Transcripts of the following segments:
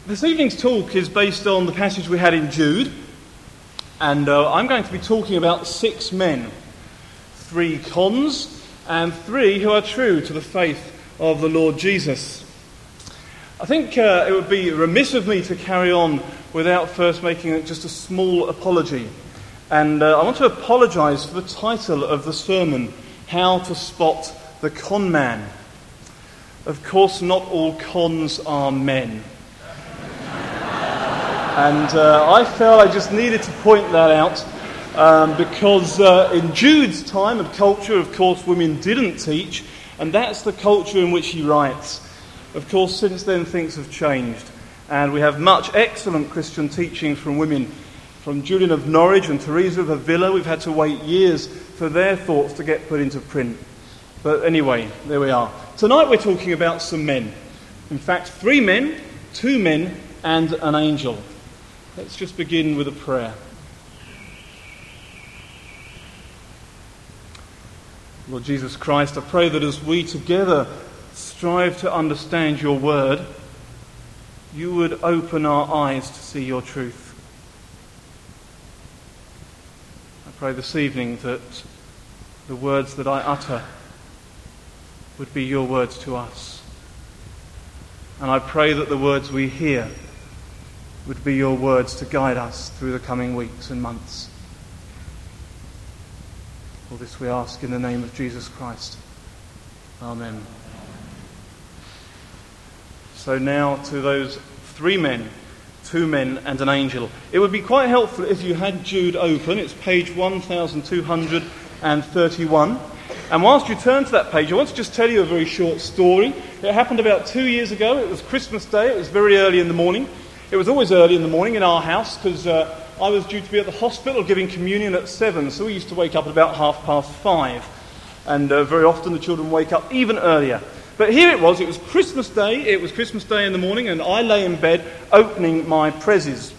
This evening's talk is based on the passage we had in Jude, and I'm going to be talking about 6 men, 3 cons, and 3 who are true to the faith of the Lord Jesus. I think it would be remiss of me to carry on without first making just a small apology. And I want to apologise for the title of the sermon, How to Spot the Con Man. Of course, not all cons are men. And I felt I just needed to point that out because in Jude's time and culture, of course, women didn't teach, and that's the culture in which he writes. Of course, since then things have changed, and we have much excellent Christian teaching from women. From Julian of Norwich and Teresa of Avila, we've had to wait years for their thoughts to get put into print. But anyway, there we are. Tonight we're talking about some men. In fact, 3 men, 2 men, and an angel. Let's just begin with a prayer. Lord Jesus Christ, I pray that as we together strive to understand your word, you would open our eyes to see your truth. I pray this evening that the words that I utter would be your words to us. And I pray that the words we hear would be your words to guide us through the coming weeks and months. All this we ask in the name of Jesus Christ. Amen. So now to those 3 men, 2 men and an angel. It would be quite helpful if you had Jude open. It's page 1231. And whilst you turn to that page, I want to just tell you a very short story. It happened about 2 years ago. It was Christmas Day. It was very early in the morning. It was always early in the morning in our house because I was due to be at the hospital giving communion at 7, so we used to wake up at about 5:30. And very often the children wake up even earlier. But here it was Christmas Day. It was Christmas Day in the morning, and I lay in bed opening my prezzies.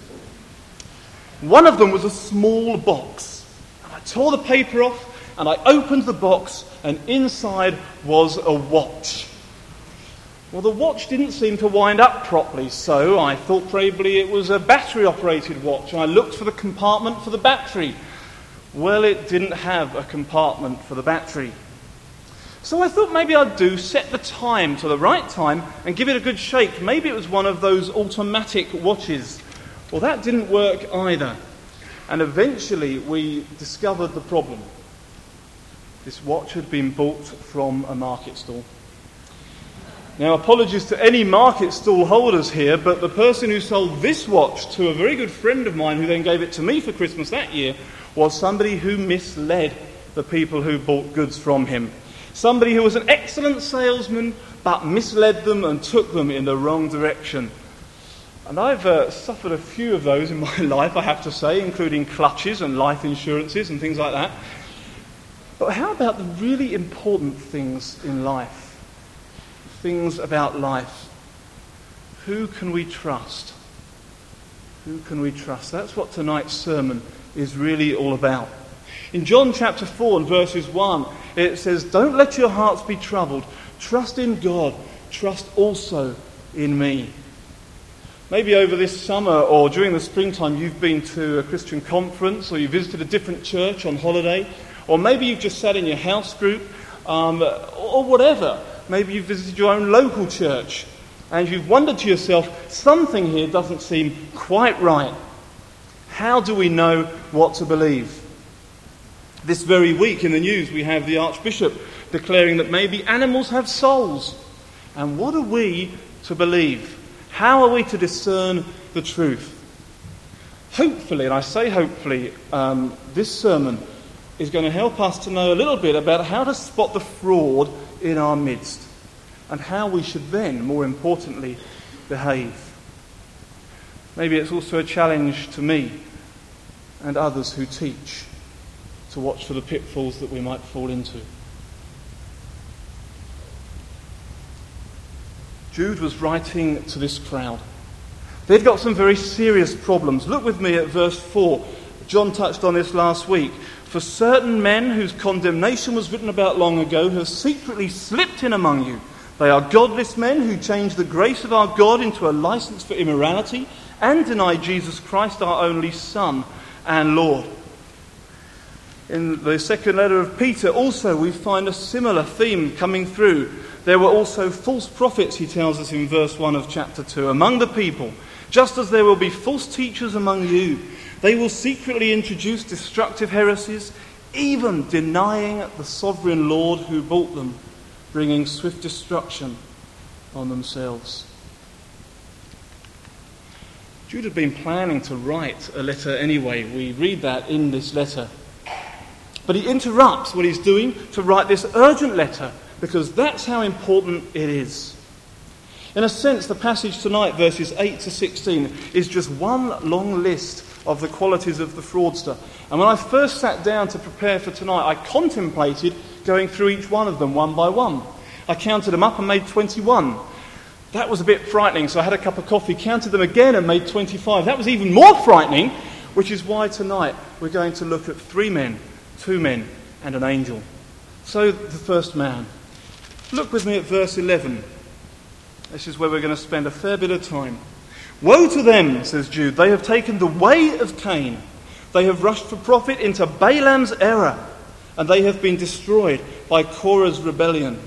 One of them was a small box. And I tore the paper off, and I opened the box, and inside was a watch. Well, the watch didn't seem to wind up properly, so I thought probably it was a battery-operated watch. I looked for the compartment for the battery. Well, it didn't have a compartment for the battery. So I thought maybe I'd set the time to the right time and give it a good shake. Maybe it was one of those automatic watches. Well, that didn't work either. And eventually we discovered the problem. This watch had been bought from a market stall. Now, apologies to any market stall holders here, but the person who sold this watch to a very good friend of mine, who then gave it to me for Christmas that year, was somebody who misled the people who bought goods from him. Somebody who was an excellent salesman, but misled them and took them in the wrong direction. And I've suffered a few of those in my life, I have to say, including clutches and life insurances and things like that. But how about the really important things in life? Things about life. Who can we trust? Who can we trust? That's what tonight's sermon is really all about. In John chapter 4 and verses 1, it says, "Don't let your hearts be troubled. Trust in God. Trust also in me." Maybe over this summer or during the springtime you've been to a Christian conference, or you visited a different church on holiday, or maybe you've just sat in your house group, or whatever. Maybe you've visited your own local church and you've wondered to yourself, something here doesn't seem quite right. How do we know what to believe? This very week in the news we have the Archbishop declaring that maybe animals have souls. And what are we to believe? How are we to discern the truth? Hopefully, and I say hopefully, this sermon is going to help us to know a little bit about how to spot the fraud in our midst, and how we should then, more importantly, behave. Maybe it's also a challenge to me and others who teach to watch for the pitfalls that we might fall into. Jude was writing to this crowd. They'd got some very serious problems. Look with me at verse 4. John touched on this last week. "For certain men whose condemnation was written about long ago have secretly slipped in among you, They are godless men who change the grace of our God into a license for immorality and deny Jesus Christ, our only Son and Lord. In the second letter of Peter also we find a similar theme coming through. There were also false prophets, he tells us in verse 1 of chapter 2, among the people, just as there will be false teachers among you. They will secretly introduce destructive heresies, even denying the sovereign Lord who bought them, bringing swift destruction on themselves. Jude had been planning to write a letter anyway. We read that in this letter. But he interrupts what he's doing to write this urgent letter, because that's how important it is. In a sense, the passage tonight, verses 8 to 16, is just one long list of the qualities of the fraudster. And when I first sat down to prepare for tonight, I contemplated going through each one of them one by one. I counted them up and made 21. That was a bit frightening, so I had a cup of coffee, counted them again and made 25. That was even more frightening, which is why tonight we're going to look at 3 men, 2 men and an angel. So the first man. Look with me at verse 11. This is where we're going to spend a fair bit of time. Woe to them, says Jude, they have taken the way of Cain. They have rushed for profit into Balaam's error, and they have been destroyed by Korah's rebellion.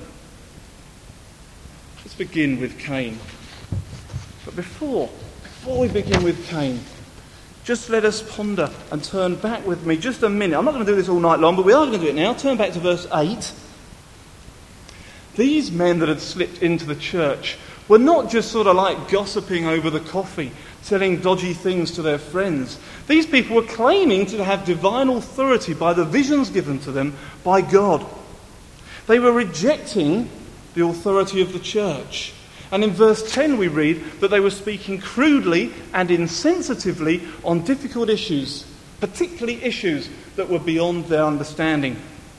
Let's begin with Cain. But before we begin with Cain, just let us ponder and turn back with me just a minute. I'm not going to do this all night long, but we are going to do it now. Turn back to verse 8. These men that had slipped into the church were not just sort of like gossiping over the coffee, telling dodgy things to their friends. These people were claiming to have divine authority by the visions given to them by God. They were rejecting the authority of the church. And in verse 10 we read that they were speaking crudely and insensitively on difficult issues, particularly issues that were beyond their understanding.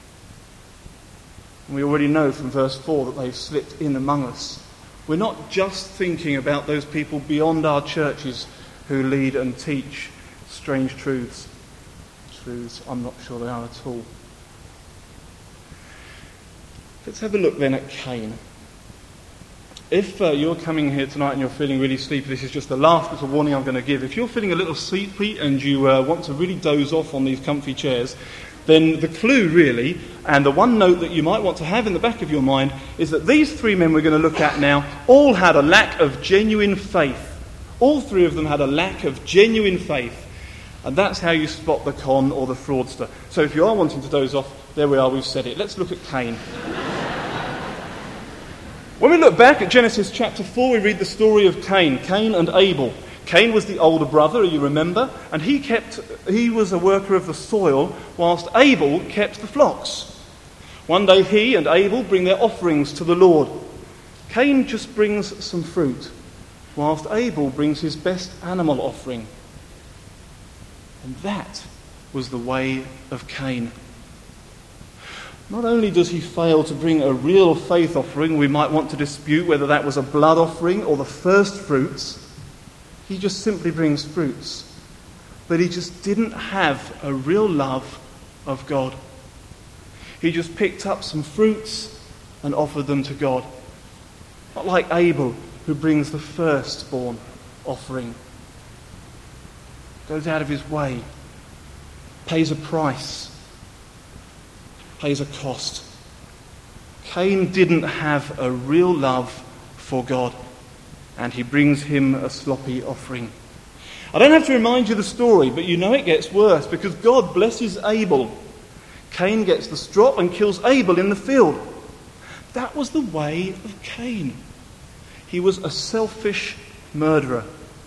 And we already know from verse 4 that they've slipped in among us. We're not just thinking about those people beyond our churches who lead and teach strange truths. Truths I'm not sure they are at all. Let's have a look then at Cain. If you're coming here tonight and you're feeling really sleepy, this is just the last little warning I'm going to give. If you're feeling a little sleepy and you want to really doze off on these comfy chairs, then the clue really, and the one note that you might want to have in the back of your mind, is that these 3 men we're going to look at now all had a lack of genuine faith. All 3 of them had a lack of genuine faith. And that's how you spot the con or the fraudster. So if you are wanting to doze off, there we are, we've said it. Let's look at Cain. When we look back at Genesis chapter 4, we read the story of Cain and Abel. Cain was the older brother, you remember, and he was a worker of the soil, whilst Abel kept the flocks. One day he and Abel bring their offerings to the Lord. Cain just brings some fruit, whilst Abel brings his best animal offering. And that was the way of Cain. Not only does he fail to bring a real faith offering, we might want to dispute whether that was a blood offering or the first fruits. He just simply brings fruits. But he just didn't have a real love of God. He just picked up some fruits and offered them to God. Not like Abel, who brings the firstborn offering. Goes out of his way. Pays a price. Pays a cost. Cain didn't have a real love for God. And he brings him a sloppy offering. I don't have to remind you the story, but you know it gets worse because God blesses Abel. Cain gets the strop and kills Abel in the field. That was the way of Cain. He was a selfish murderer.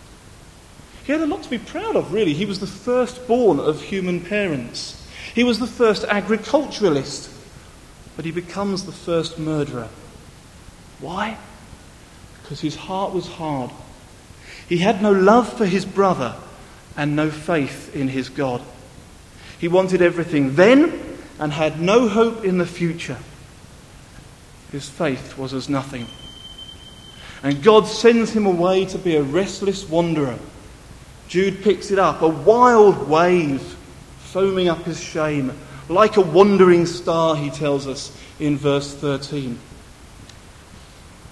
He had a lot to be proud of, really. He was the firstborn of human parents. He was the first agriculturalist, but he becomes the first murderer. Why? Because his heart was hard. He had no love for his brother and no faith in his God. He wanted everything then and had no hope in the future. His faith was as nothing. And God sends him away to be a restless wanderer. Jude picks it up, a wild wave foaming up his shame, like a wandering star, he tells us in verse 13.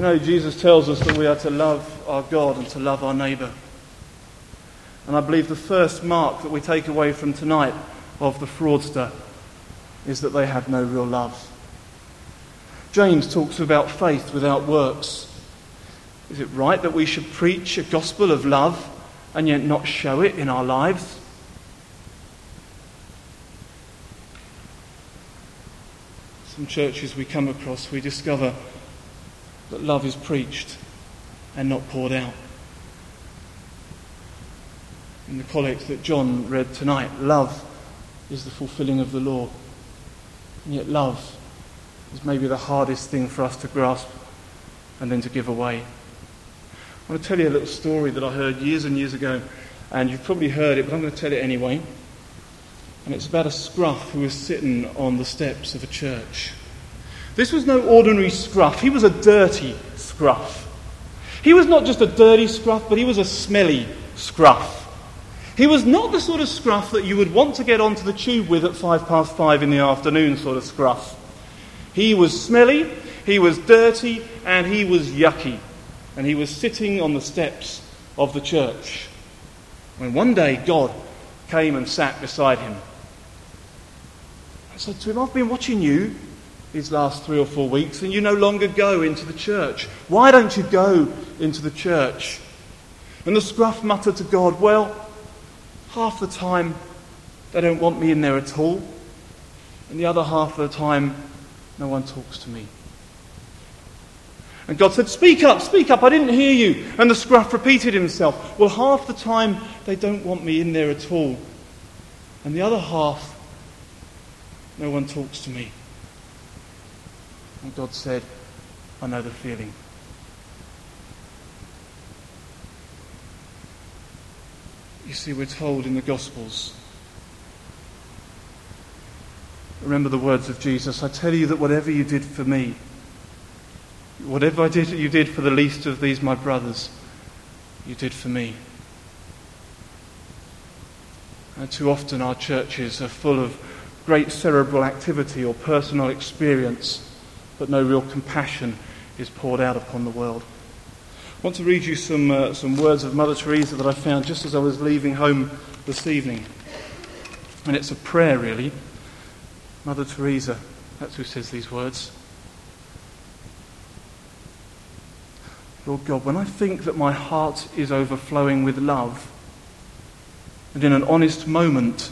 Jesus tells us that we are to love our God and to love our neighbour. And I believe the first mark that we take away from tonight of the fraudster is that they have no real love. James talks about faith without works. Is it right that we should preach a gospel of love and yet not show it in our lives? Some churches we come across, we discover that love is preached and not poured out. In the collect that John read tonight, love is the fulfilling of the law. And yet love is maybe the hardest thing for us to grasp and then to give away. I want to tell you a little story that I heard years and years ago, and you've probably heard it, but I'm going to tell it anyway. And it's about a scruff who was sitting on the steps of a church. This was no ordinary scruff. He was a dirty scruff. He was not just a dirty scruff, but he was a smelly scruff. He was not the sort of scruff that you would want to get onto the tube with at 5:05 in the afternoon sort of scruff. He was smelly, he was dirty, and he was yucky. And he was sitting on the steps of the church when one day God came and sat beside him. I said to him, I've been watching you these last 3 or 4 weeks and you no longer go into the church. Why don't you go into the church? And the scruff muttered to God, well, half the time they don't want me in there at all, and the other half of the time no one talks to me. And God said, speak up, I didn't hear you. And the scruff repeated himself, well, half the time they don't want me in there at all, and the other half no one talks to me. And God said, I know the feeling. You see, we're told in the Gospels, remember the words of Jesus, I tell you that whatever you did for me, whatever you did for the least of these my brothers, you did for me. And too often our churches are full of great cerebral activity or personal experience, but no real compassion is poured out upon the world. I want to read you some words of Mother Teresa that I found just as I was leaving home this evening. And it's a prayer, really. Mother Teresa, that's who says these words. Lord God, when I think that my heart is overflowing with love, and in an honest moment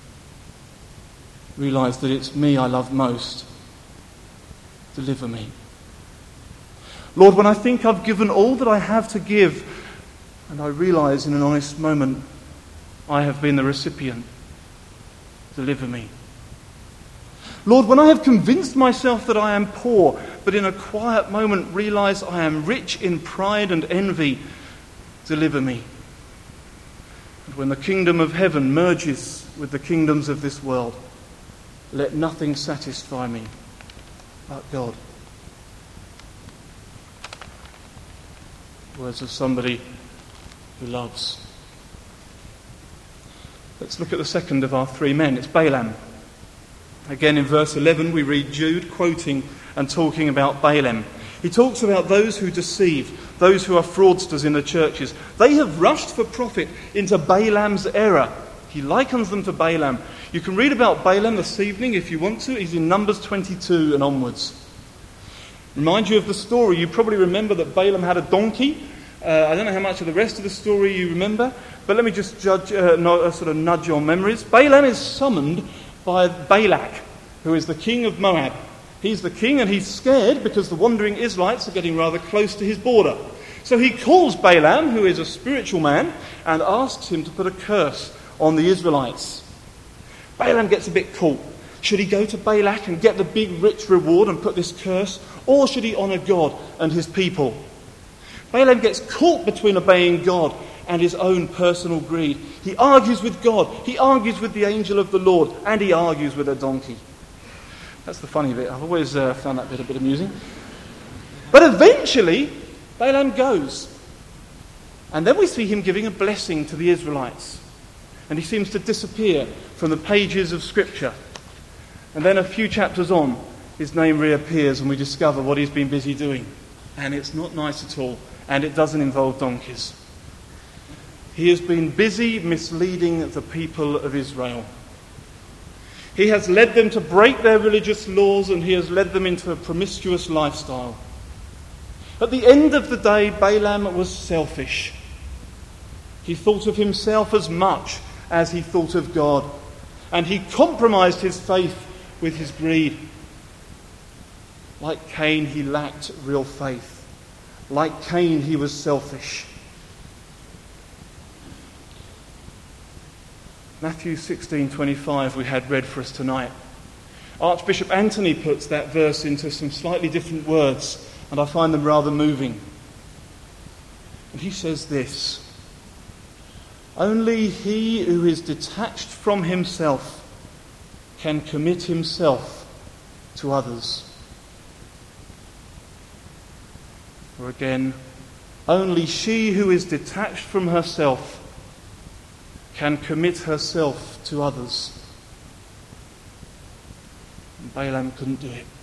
realise that it's me I love most, deliver me. Lord, when I think I've given all that I have to give, and I realise in an honest moment I have been the recipient, deliver me. Lord, when I have convinced myself that I am poor, but in a quiet moment realise I am rich in pride and envy, deliver me. And when the kingdom of heaven merges with the kingdoms of this world, let nothing satisfy me but God. Words of somebody who loves. Let's look at the second of our 3 men. It's Balaam. Again in verse 11 we read Jude quoting and talking about Balaam. He talks about those who deceive, those who are fraudsters in the churches. They have rushed for profit into Balaam's error. He likens them to Balaam. You can read about Balaam this evening if you want to. He's in Numbers 22 and onwards. Remind you of the story. You probably remember that Balaam had a donkey. I don't know how much of the rest of the story you remember, but let me just sort of nudge your memories. Balaam is summoned by Balak, who is the king of Moab. He's the king and he's scared because the wandering Israelites are getting rather close to his border. So he calls Balaam, who is a spiritual man, and asks him to put a curse on the Israelites. Balaam gets a bit caught. Should he go to Balak and get the big rich reward and put this curse, or should he honour God and his people? Balaam gets caught between obeying God and his own personal greed. He argues with God, he argues with the angel of the Lord, and he argues with a donkey. That's the funny bit. I've always found that bit a bit amusing. But eventually, Balaam goes. And then we see him giving a blessing to the Israelites. And he seems to disappear from the pages of Scripture. And then a few chapters on, his name reappears and we discover what he's been busy doing. and it's not nice at all, and it doesn't involve donkeys. He has been busy misleading the people of Israel. He has led them to break their religious laws, and he has led them into a promiscuous lifestyle. At the end of the day, Balaam was selfish. He thought of himself as much as he thought of God, and he compromised his faith with his greed. Like Cain, he lacked real faith. Like Cain, he was selfish. Matthew 16:25 we had read for us tonight. Archbishop Anthony puts that verse into some slightly different words, and I find them rather moving. And he says this: "Only he who is detached from himself can commit himself to others." Or again, only she who is detached from herself can commit herself to others. And Balaam couldn't do it.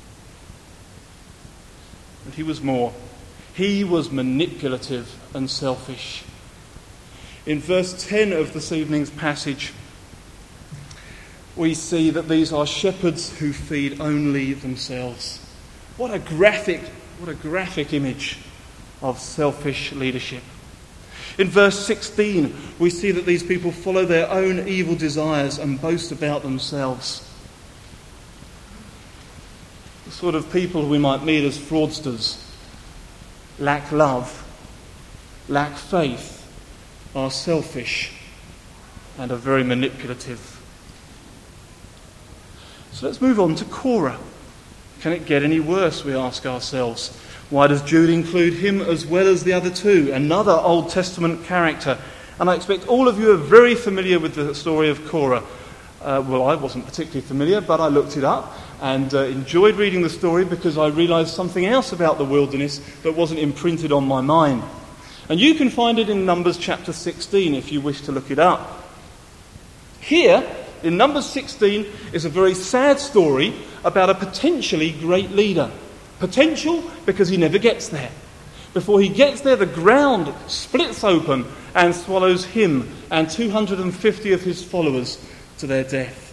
And he was more. He was manipulative and selfish. In verse 10 of this evening's passage, we see that these are shepherds who feed only themselves. What a graphic image of selfish leadership. In verse 16, we see that these people follow their own evil desires and boast about themselves. The sort of people we might meet as fraudsters lack love, lack faith, are selfish, and are very manipulative. So let's move on to Korah. Can it get any worse, we ask ourselves? Why does Jude include him as well as the other two? Another Old Testament character. And I expect all of you are very familiar with the story of Korah. Well, I wasn't particularly familiar, but I looked it up and enjoyed reading the story because I realised something else about the wilderness that wasn't imprinted on my mind. And you can find it in Numbers chapter 16 if you wish to look it up. Here, in Numbers 16, is a very sad story about a potentially great leader. Potential because he never gets there. Before he gets there, the ground splits open and swallows him and 250 of his followers to their death.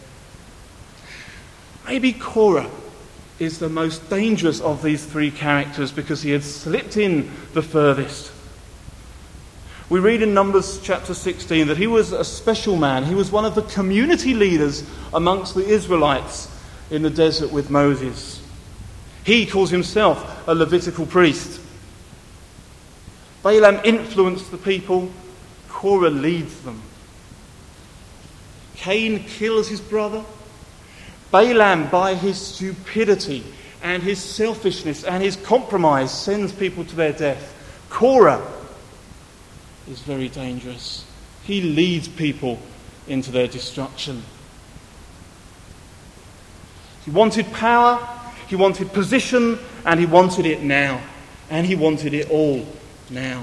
Maybe Korah is the most dangerous of these three characters because he had slipped in the furthest. We read in Numbers chapter 16 that he was a special man. He was one of the community leaders amongst the Israelites in the desert with Moses. He calls himself a Levitical priest. Balaam influenced the people. Korah leads them. Cain kills his brother. Balaam, by his stupidity and his selfishness and his compromise, sends people to their death. Korah is very dangerous. He leads people into their destruction. He wanted power, he wanted position, and he wanted it now. And he wanted it all now.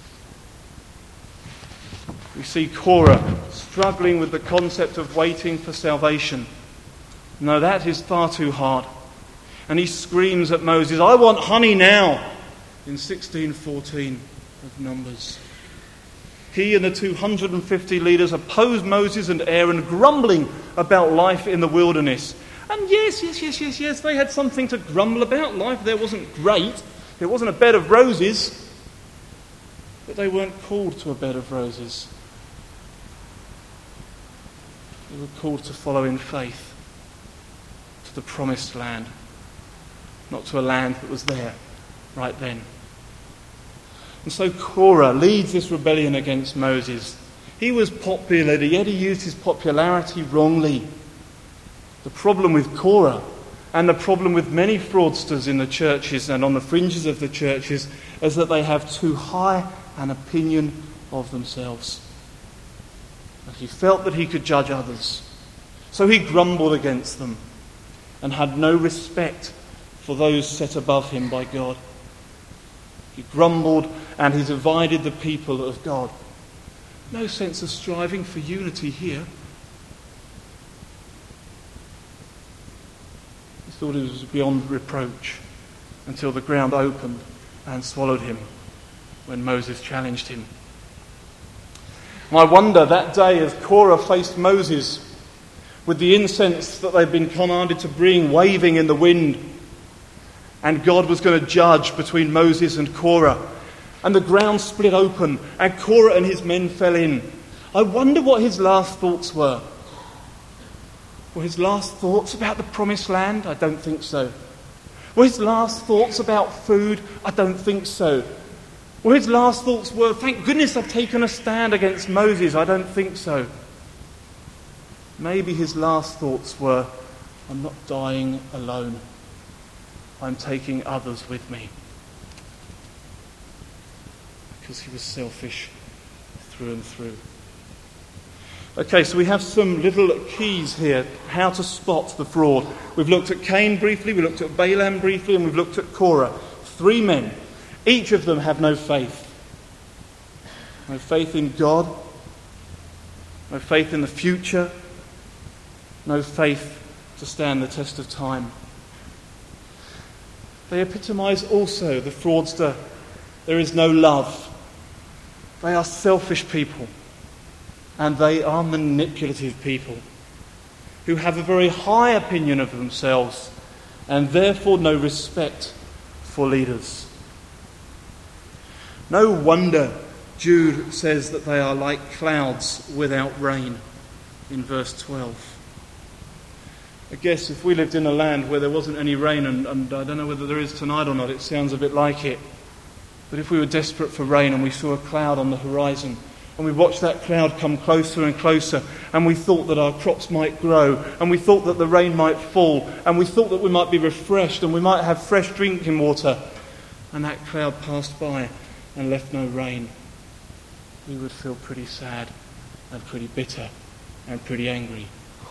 We see Korah struggling with the concept of waiting for salvation. No, that is far too hard. And he screams at Moses, "I want honey now," in 16:14 of Numbers. He and the 250 leaders oppose Moses and Aaron, grumbling about life in the wilderness. And yes, they had something to grumble about. Life there wasn't great. It wasn't a bed of roses. But they weren't called to a bed of roses. They were called to follow in faith to the promised land, not to a land that was there right then. And so Korah leads this rebellion against Moses. He was popular, yet he used his popularity wrongly. The problem with Korah, and the problem with many fraudsters in the churches and on the fringes of the churches, is that they have too high an opinion of themselves. And he felt that he could judge others. So he grumbled against them and had no respect for those set above him by God. He grumbled and he divided the people of God. No sense of striving for unity here. He thought it was beyond reproach until the ground opened and swallowed him when Moses challenged him. And I wonder that day as Korah faced Moses with the incense that they'd been commanded to bring waving in the wind, and God was going to judge between Moses and Korah, and the ground split open and Korah and his men fell in. I wonder what his last thoughts were. Were his last thoughts about the promised land? I don't think so. Were his last thoughts about food? I don't think so. Were his last thoughts were, thank goodness I've taken a stand against Moses? I don't think so. Maybe his last thoughts were, I'm not dying alone. I'm taking others with me. Because he was selfish through and through. Okay, so we have some little keys here, how to spot the fraud. We've looked at Cain briefly, we looked at Balaam briefly, and we've looked at Korah. 3 men. Each of them have no faith. No faith in God. No faith in the future. No faith to stand the test of time. They epitomise also the fraudster. There is no love. They are selfish people. And they are manipulative people who have a very high opinion of themselves and therefore no respect for leaders. No wonder Jude says that they are like clouds without rain in verse 12. I guess if we lived in a land where there wasn't any rain, and I don't know whether there is tonight or not, it sounds a bit like it. But if we were desperate for rain and we saw a cloud on the horizon, and we watched that cloud come closer and closer, and we thought that our crops might grow, and we thought that the rain might fall, and we thought that we might be refreshed, and we might have fresh drinking water, and that cloud passed by and left no rain, we would feel pretty sad and pretty bitter and pretty angry.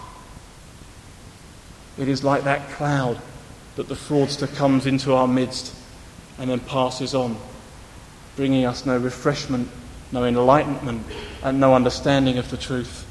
It is like that cloud that the fraudster comes into our midst and then passes on, bringing us no refreshment, no enlightenment, and no understanding of the truth.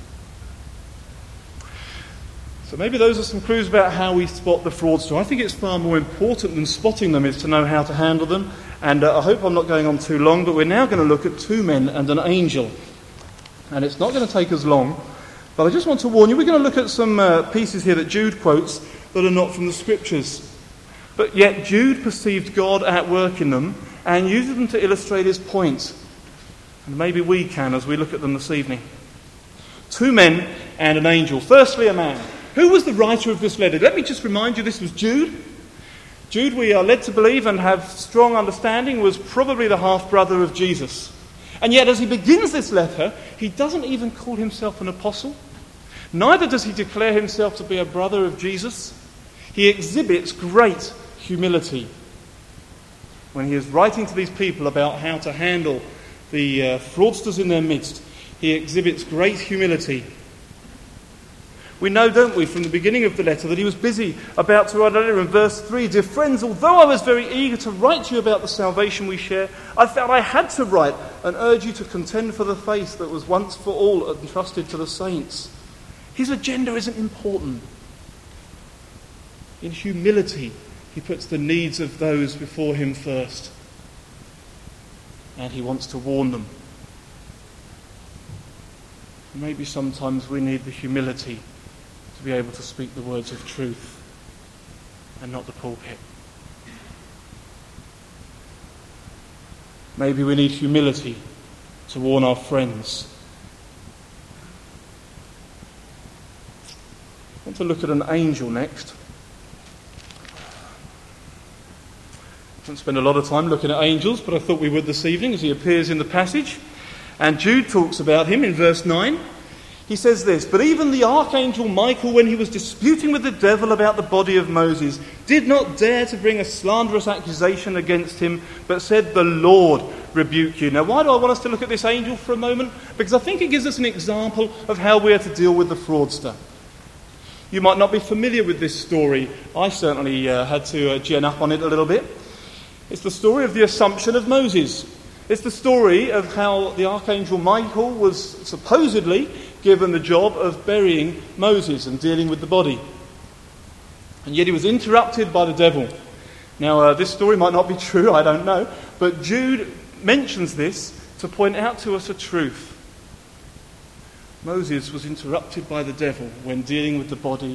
So maybe those are some clues about how we spot the fraudster. I think it's far more important than spotting them is to know how to handle them. And I hope I'm not going on too long, but we're now going to look at 2 men and an angel. And it's not going to take us long, but I just want to warn you, we're going to look at some pieces here that Jude quotes that are not from the Scriptures. But yet Jude perceived God at work in them and uses them to illustrate his point. And maybe we can as we look at them this evening. 2 men and an angel. Firstly, a man. Who was the writer of this letter? Let me just remind you, this was Jude. Jude, we are led to believe and have strong understanding, was probably the half-brother of Jesus. And yet as he begins this letter, he doesn't even call himself an apostle. Neither does he declare himself to be a brother of Jesus. He exhibits great humility when he is writing to these people about how to handle the fraudsters in their midst. He exhibits great humility. We know, don't we, from the beginning of the letter that he was busy about to write a letter in verse 3. Dear friends, although I was very eager to write to you about the salvation we share, I felt I had to write and urge you to contend for the faith that was once for all entrusted to the saints. His agenda isn't important. In humility, he puts the needs of those before him first. And he wants to warn them. Maybe sometimes we need the humility to be able to speak the words of truth and not the pulpit. Maybe we need humility to warn our friends. I want to look at an angel next. I don't spend a lot of time looking at angels, but I thought we would this evening as he appears in the passage. And Jude talks about him in verse 9. He says this, but even the archangel Michael, when he was disputing with the devil about the body of Moses, did not dare to bring a slanderous accusation against him, but said, the Lord rebuke you. Now, why do I want us to look at this angel for a moment? Because I think it gives us an example of how we are to deal with the fraudster. You might not be familiar with this story. I certainly had to gin up on it a little bit. It's the story of the Assumption of Moses. It's the story of how the archangel Michael was supposedly given the job of burying Moses and dealing with the body. And yet he was interrupted by the devil. Now, this story might not be true, I don't know, But Jude mentions this to point out to us a truth. Michael was interrupted by the devil when dealing with the body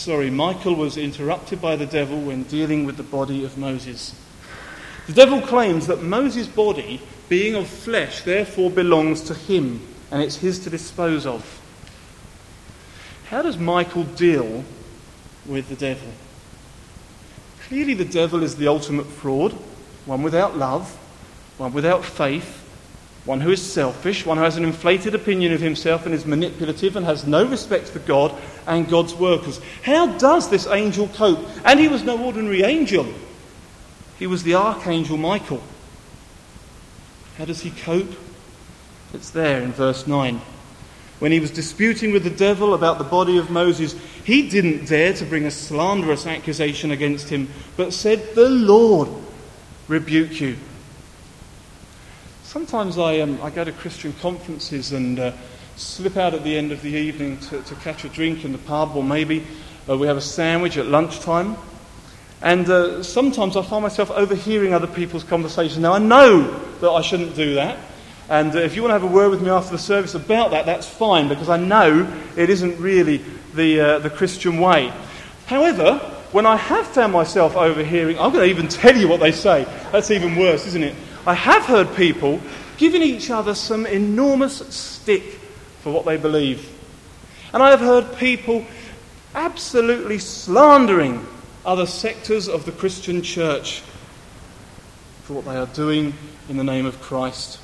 of Moses. The devil claims that Moses' body, being of flesh, therefore belongs to him, and it's his to dispose of. How does Michael deal with the devil? Clearly the devil is the ultimate fraud, one without love, one without faith, one who is selfish, one who has an inflated opinion of himself and is manipulative and has no respect for God and God's workers. How does this angel cope? And he was no ordinary angel. He was the archangel Michael. How does he cope? It's there in verse 9. When he was disputing with the devil about the body of Moses, he didn't dare to bring a slanderous accusation against him, but said, "The Lord rebuke you." Sometimes I go to Christian conferences and slip out at the end of the evening to catch a drink in the pub, or maybe we have a sandwich at lunchtime. And sometimes I find myself overhearing other people's conversations. Now, I know that I shouldn't do that. And if you want to have a word with me after the service about that, that's fine, because I know it isn't really the Christian way. However, when I have found myself overhearing, I'm going to even tell you what they say. That's even worse, isn't it? I have heard people giving each other some enormous stick for what they believe. And I have heard people absolutely slandering other sectors of the Christian church for what they are doing in the name of Christ.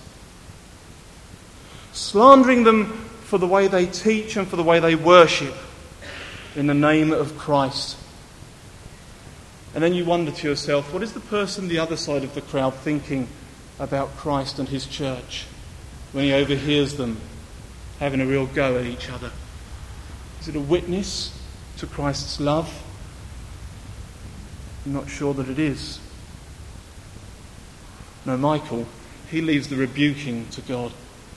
Slandering them for the way they teach and for the way they worship in the name of Christ. And then you wonder to yourself, what is the person the other side of the crowd thinking about Christ and his church when he overhears them having a real go at each other? Is it a witness to Christ's love? I'm not sure that it is. No, Michael, he leaves the rebuking to God.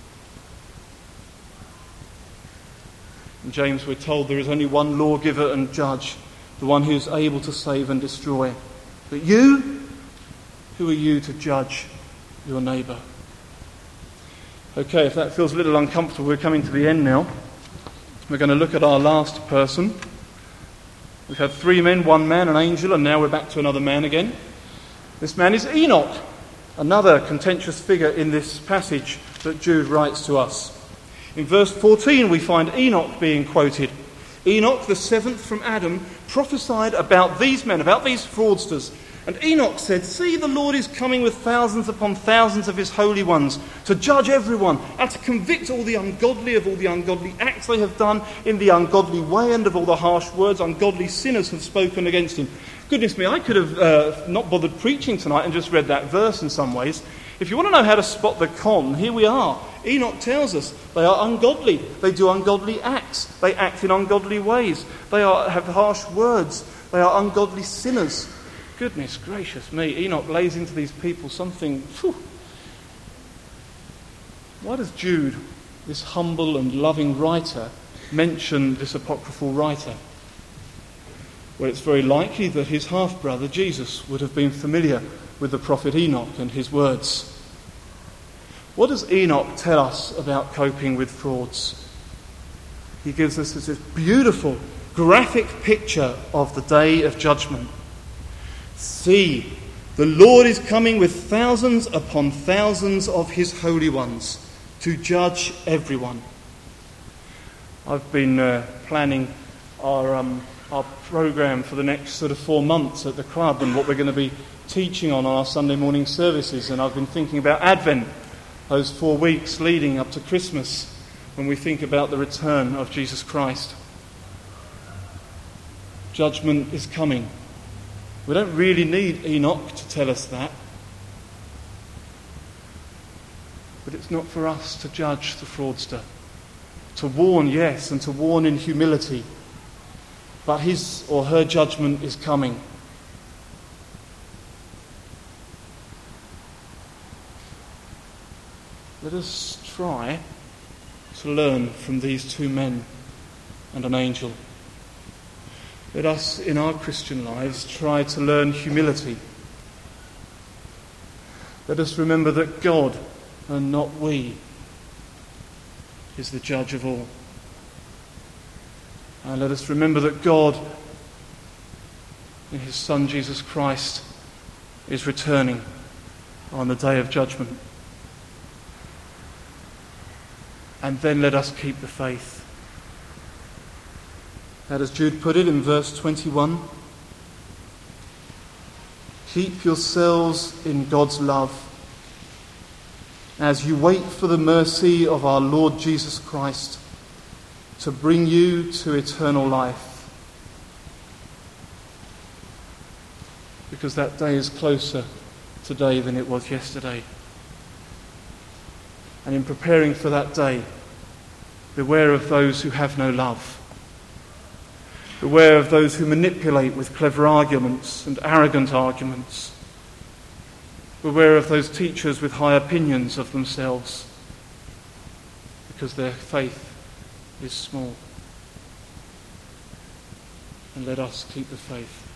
In James we're told there is only one lawgiver and judge, the one who is able to save and destroy. But you, who are you to judge your neighbour? Okay, if that feels a little uncomfortable, we're coming to the end now. We're going to look at our last person. We've had 3 men, 1 man, an angel, and now we're back to another man again. This man is Enoch, another contentious figure in this passage that Jude writes to us. In verse 14 we find Enoch being quoted. Enoch, the 7th from Adam, prophesied about these men, about these fraudsters. And Enoch said, "See, the Lord is coming with thousands upon thousands of his holy ones to judge everyone and to convict all the ungodly of all the ungodly acts they have done in the ungodly way and of all the harsh words ungodly sinners have spoken against him." Goodness me, I could have not bothered preaching tonight and just read that verse in some ways. If you want to know how to spot the con, here we are. Enoch tells us they are ungodly. They do ungodly acts. They act in ungodly ways. They have harsh words. They are ungodly sinners. Goodness gracious me, Enoch lays into these people something... Why does Jude, this humble and loving writer, mention this apocryphal writer? Well, it's very likely that his half-brother, Jesus, would have been familiar with the prophet Enoch and his words. What does Enoch tell us about coping with frauds? He gives us this beautiful, graphic picture of the day of judgment. "See, the Lord is coming with thousands upon thousands of his holy ones to judge everyone." I've been planning our programme for the next sort of 4 months at the club and what we're going to be teaching on our Sunday morning services. And I've been thinking about Advent, those 4 weeks leading up to Christmas, when we think about the return of Jesus Christ. Judgment is coming. We don't really need Enoch to tell us that. But it's not for us to judge the fraudster. To warn, yes, and to warn in humility. But his or her judgment is coming. Let us try to learn from these 2 men and an angel. Let us, in our Christian lives, try to learn humility. Let us remember that God, and not we, is the judge of all. And let us remember that God, in his Son Jesus Christ, is returning on the day of judgment. And then let us keep the faith. How does Jude put it in verse 21? Keep yourselves in God's love as you wait for the mercy of our Lord Jesus Christ to bring you to eternal life. Because that day is closer today than it was yesterday. And in preparing for that day, beware of those who have no love. Beware of those who manipulate with clever arguments and arrogant arguments. Beware of those teachers with high opinions of themselves, because their faith is small. And let us keep the faith.